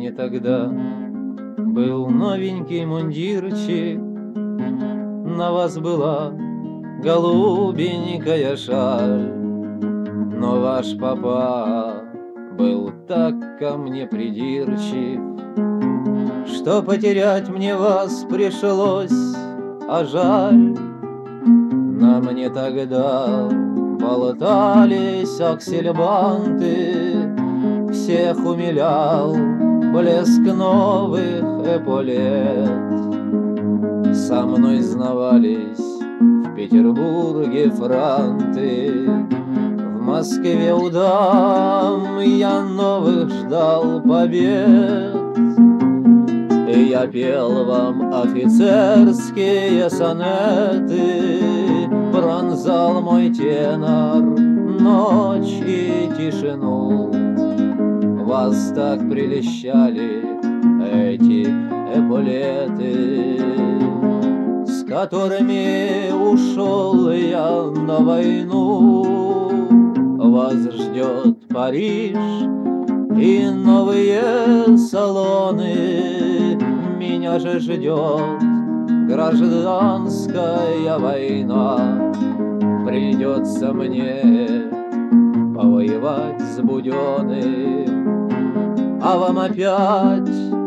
мне тогда был новенький мундирчик, на вас была голубенькая шаль, но ваш папа был так ко мне придирчив, что потерять мне вас пришлось, а жаль. На мне тогда болтались аксельбанты, всех умилял блеск новых эполет. Со мной знавались в Петербурге франты, в Москве у дам я новых ждал побед. И я пел вам офицерские сонеты, пронзал мой тенор ночь и тишину. Вас так прельщали эти эполеты, с которыми ушел я на войну. Вас ждет Париж и новые салоны, меня же ждет гражданская война. Придется мне повоевать с Буденным, а вам опять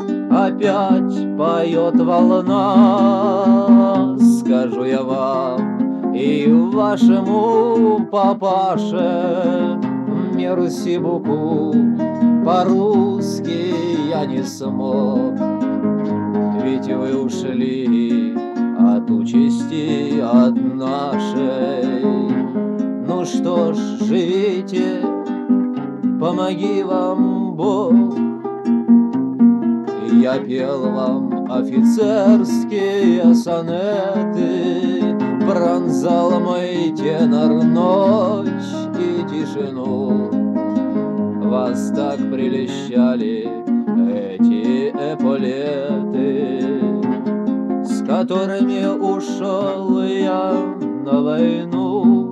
поет волна. Скажу я вам и вашему папаше мерси буку, по-русски я не смог, ведь вы ушли от участи, от нашей. Ну что ж, живите, помоги вам Бог. Я пел вам офицерские сонеты, пронзал мой тенор ночь и тишину. Вас так прельщали эти эполеты, с которыми ушел я на войну.